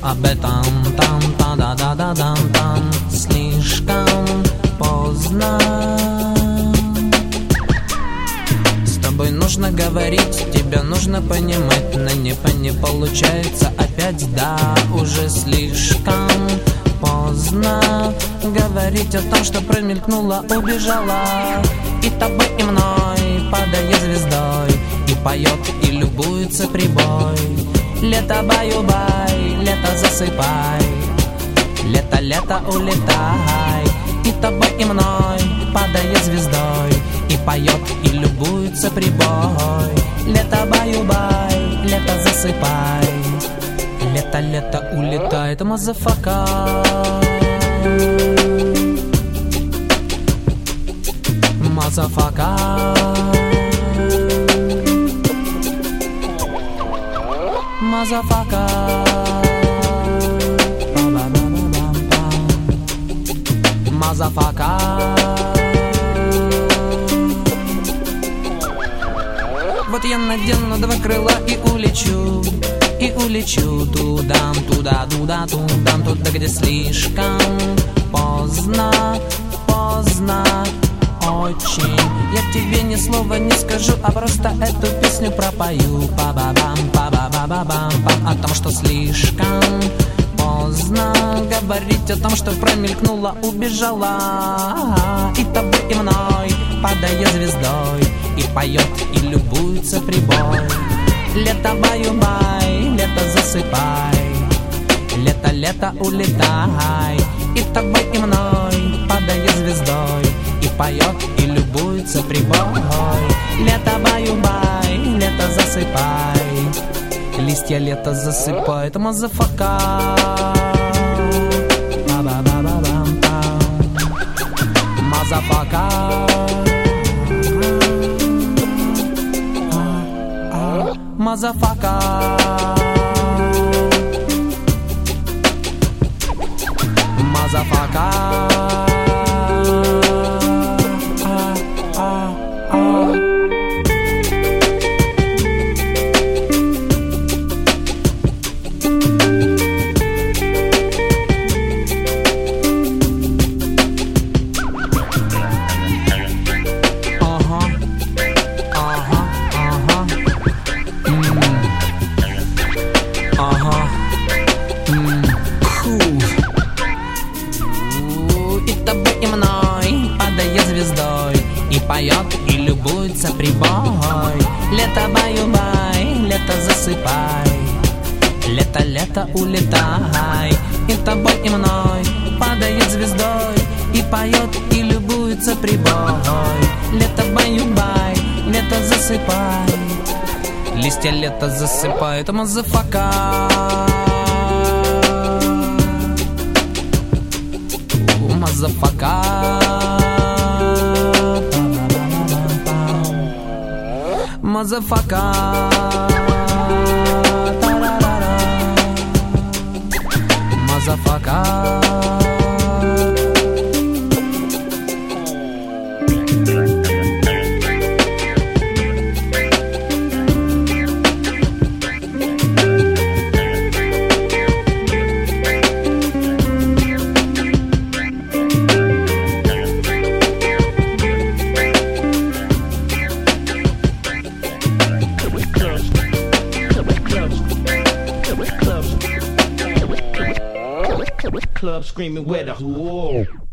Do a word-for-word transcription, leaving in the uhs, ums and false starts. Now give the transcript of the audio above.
об этом там, та да да да да там слишком поздно. С тобой нужно говорить, тебя нужно понимать, но не, не получается опять, да, уже слишком поздно говорить о том, что промелькнула, убежала. И тобой, и мной, падая звездой, и поет, и любуется прибой. Лето баю-бай, лето засыпай, лето, лето улетай. И тобой, и мной, падая звездой, и поет, и любуется прибой. Лето баю-бай, лето засыпай, лето, лето улетает, мазафака. Мазафака. Мазафака. Мазафака. Вот я надену два крыла и улечу, и улечу туда, туда, туда, туда, туда, где слишком поздно, поздно очень. Я тебе ни слова не скажу, а просто эту песню пропою. Па-ба-бам, па-ба-ба-ба-бам, о том, что слишком поздно говорить о том, что промелькнула, убежала. И тобой, и мной, падая звездой, и поет, и любуется прибой. Лето баю-бай, лето засыпай, лето, лето улетай. И тобой, и мной, падая звездой, и поет, и любуется прибой. Лето баю-бай, лето засыпай, листья лето засыпает, мазафака. Мазафака. Мазафака. Мазафака. И поет, и любуется прибой. Лето баю-бай, лето засыпай, лето, лето улетай. И тобой, и мной падает звездой, и поет, и любуется прибой. Лето баю-бай, лето засыпай, листья лето засыпают, мазафака. Мазафака. Мазафака. Мазафака. Club screaming where the